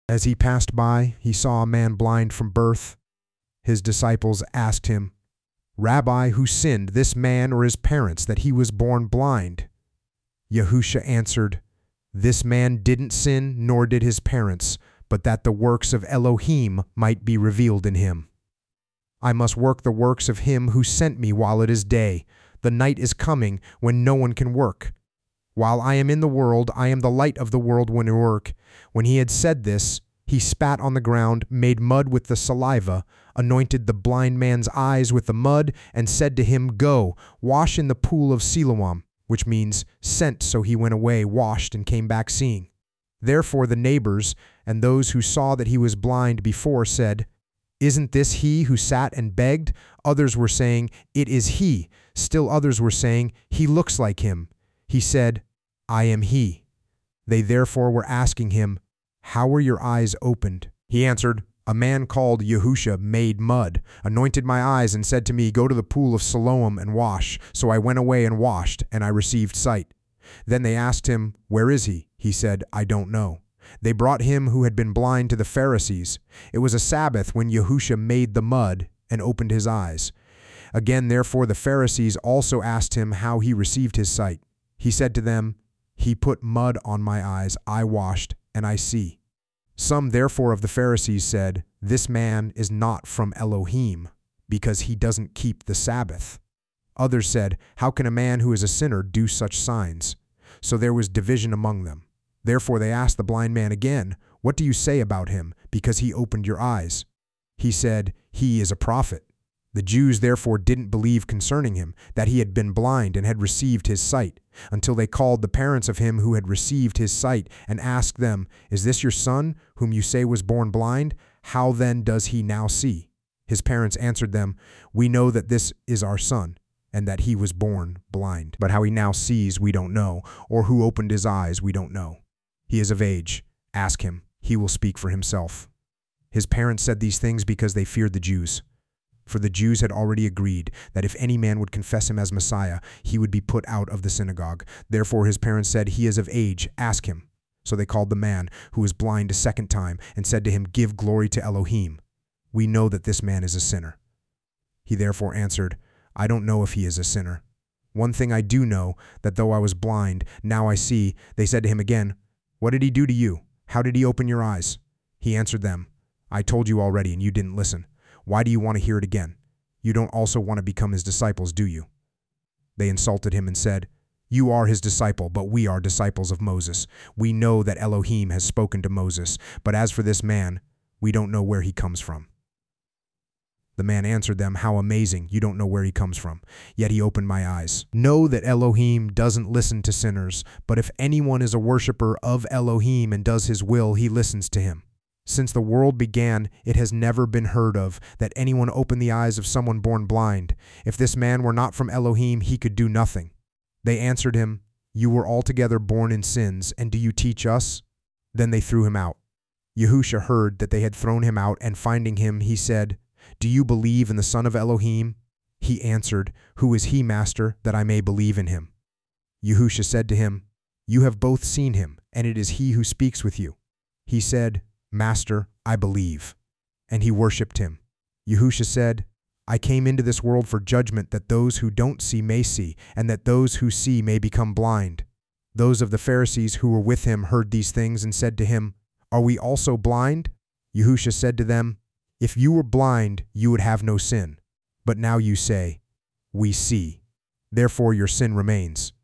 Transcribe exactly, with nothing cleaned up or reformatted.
As he passed by, he saw a man blind from birth. His disciples asked him, "Rabbi, who sinned, this man or his parents, that he was born blind?" Yahusha answered, "This man didn't sin, nor did his parents, but that the works of Elohim might be revealed in him. I must work the works of him who sent me while it is day. The night is coming when no one can work. While I am in the world, I am the light of the world when I work." When he had said this, he spat on the ground, made mud with the saliva, anointed the blind man's eyes with the mud, and said to him, "Go, wash in the pool of Siloam," which means sent. So he went away, washed, and came back seeing. Therefore the neighbors and those who saw that he was blind before said, "Isn't this he who sat and begged?" Others were saying, "It is he." Still others were saying, "He looks like him." He said, "I am he." They therefore were asking him, "How were your eyes opened?" He answered, "A man called Yahusha made mud, anointed my eyes, and said to me, 'Go to the pool of Siloam and wash.' So I went away and washed, and I received sight." Then they asked him, "Where is he?" He said, "I don't know." They brought him who had been blind to the Pharisees. It was a Sabbath when Yahusha made the mud and opened his eyes. Again, therefore, the Pharisees also asked him how he received his sight. He said to them, "He put mud on my eyes, I washed, and I see." Some therefore of the Pharisees said, "This man is not from Elohim, because he doesn't keep the Sabbath." Others said, "How can a man who is a sinner do such signs?" So there was division among them. Therefore they asked the blind man again, "What do you say about him, because he opened your eyes?" He said, "He is a prophet." The Jews therefore didn't believe concerning him, that he had been blind and had received his sight, until they called the parents of him who had received his sight, and asked them, "Is this your son, whom you say was born blind? How then does he now see?" His parents answered them, "We know that this is our son, and that he was born blind. But how he now sees we don't know, or who opened his eyes we don't know. He is of age. Ask him. He will speak for himself." His parents said these things because they feared the Jews. For the Jews had already agreed that if any man would confess him as Messiah, he would be put out of the synagogue. Therefore his parents said, "He is of age. Ask him." So they called the man who was blind a second time and said to him, "Give glory to Elohim. We know that this man is a sinner." He therefore answered, "I don't know if he is a sinner. One thing I do know, that though I was blind, now I see." They said to him again, "What did he do to you? How did he open your eyes?" He answered them, "I told you already, and you didn't listen. Why do you want to hear it again? You don't also want to become his disciples, do you?" They insulted him and said, "You are his disciple, but we are disciples of Moses. We know that Elohim has spoken to Moses, but as for this man, we don't know where he comes from." The man answered them, "How amazing, you don't know where he comes from. Yet he opened my eyes. Know that Elohim doesn't listen to sinners, but if anyone is a worshiper of Elohim and does his will, he listens to him. Since the world began, it has never been heard of that anyone opened the eyes of someone born blind. If this man were not from Elohim, he could do nothing." They answered him, "You were altogether born in sins, and do you teach us?" Then they threw him out. Yahusha heard that they had thrown him out, and finding him, he said, "Do you believe in the Son of Elohim?" He answered, "Who is he, Master, that I may believe in him?" Yahusha said to him, "You have both seen him, and it is he who speaks with you." He said, "Master, I believe." And he worshipped him. Yahusha said, "I came into this world for judgment, that those who don't see may see, and that those who see may become blind." Those of the Pharisees who were with him heard these things and said to him, "Are we also blind?" Yahusha said to them, "If you were blind, you would have no sin. But now you say, 'We see.' Therefore your sin remains.